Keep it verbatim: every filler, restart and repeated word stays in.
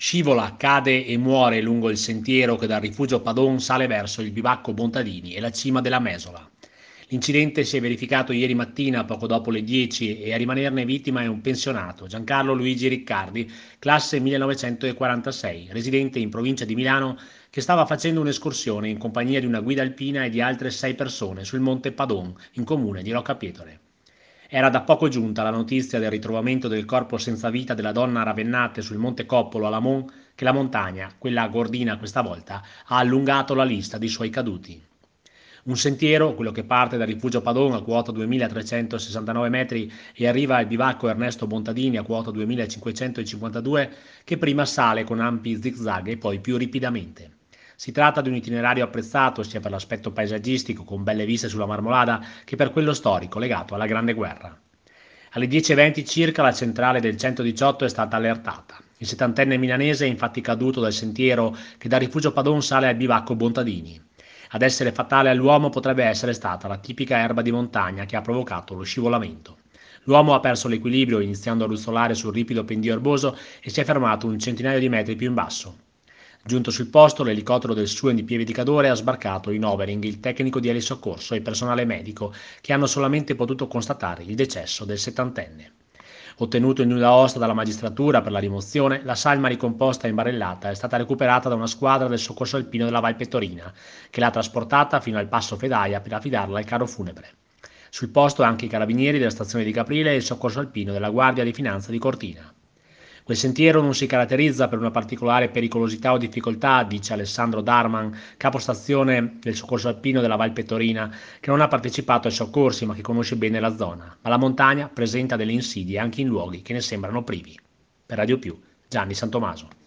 Scivola, cade e muore lungo il sentiero che dal rifugio Padon sale verso il bivacco Bontadini e la cima della Mesola. L'incidente si è verificato ieri mattina poco dopo le dieci e a rimanerne vittima è un pensionato, Giancarlo Luigi Riccardi, classe millenovecentoquarantasei, residente in provincia di Milano, che stava facendo un'escursione in compagnia di una guida alpina e di altre sei persone sul monte Padon, in comune di Roccapietore. Era da poco giunta la notizia del ritrovamento del corpo senza vita della donna ravennate sul Monte Coppolo a Lamon che la montagna, quella gordina questa volta, ha allungato la lista dei suoi caduti. Un sentiero, quello che parte dal rifugio Padon a quota duemilatrecentosessantanove metri e arriva al bivacco Ernesto Bontadini a quota duemilacinquecentocinquantadue, che prima sale con ampi zigzag e poi più ripidamente. Si tratta di un itinerario apprezzato sia per l'aspetto paesaggistico con belle viste sulla Marmolada che per quello storico legato alla Grande Guerra. Alle dieci e venti circa la centrale del centodiciotto è stata allertata. Il settantenne milanese è infatti caduto dal sentiero che dal rifugio Padon sale al bivacco Bontadini. Ad essere fatale all'uomo potrebbe essere stata la tipica erba di montagna che ha provocato lo scivolamento. L'uomo ha perso l'equilibrio iniziando a ruzzolare sul ripido pendio erboso e si è fermato un centinaio di metri più in basso. Giunto sul posto, l'elicottero del suo indipieviticatore ha sbarcato in Overing il tecnico di elisoccorso e il personale medico che hanno solamente potuto constatare il decesso del settantenne. Ottenuto il nulla osta dalla magistratura per la rimozione, la salma ricomposta e imbarellata è stata recuperata da una squadra del soccorso alpino della Val Pettorina, che l'ha trasportata fino al passo Fedaia per affidarla al carro funebre. Sul posto anche i carabinieri della stazione di Caprile e il soccorso alpino della Guardia di Finanza di Cortina. Quel sentiero non si caratterizza per una particolare pericolosità o difficoltà, dice Alessandro Darman, capostazione del soccorso alpino della Val Pettorina, che non ha partecipato ai soccorsi ma che conosce bene la zona. Ma la montagna presenta delle insidie anche in luoghi che ne sembrano privi. Per Radio Più, Gianni Santomaso.